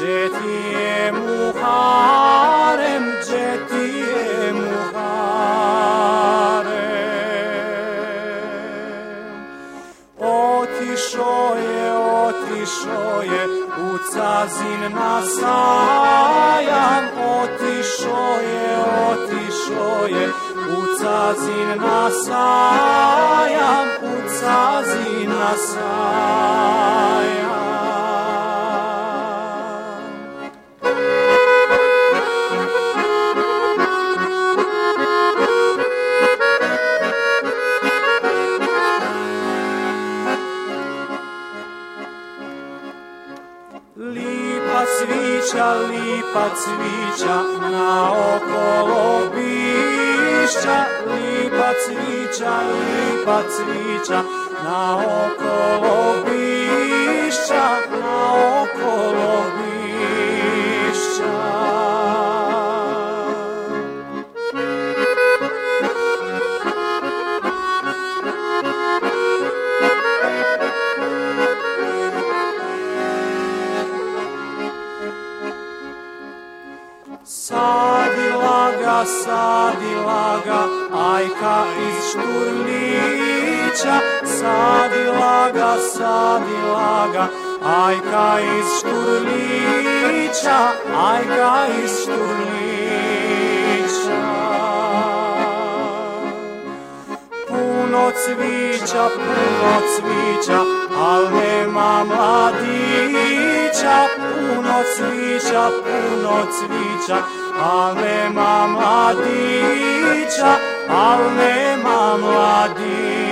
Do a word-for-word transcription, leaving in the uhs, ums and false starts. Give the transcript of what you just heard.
gdje ti je Muharem, gdje ti je Muharem. Otišo je, otišo je u Cazin na sajam, otišo je, otišo je u Cazin na sajam, u Cazin na sajam. Lipa cvića, lipa cvića na okolo bišća, lipa cvića, lipa cvića na okolo bišća, na okolo bišća. Sadila ga, sadila ga, ajka iz Šturlića, sadila ga, sadila ga, ajka iz Šturlića, ajka iz Šturlića. Puno cvića, puno cvića, al nema mladića, puno cvića, puno cvića, al nema mladića, al nema mladića.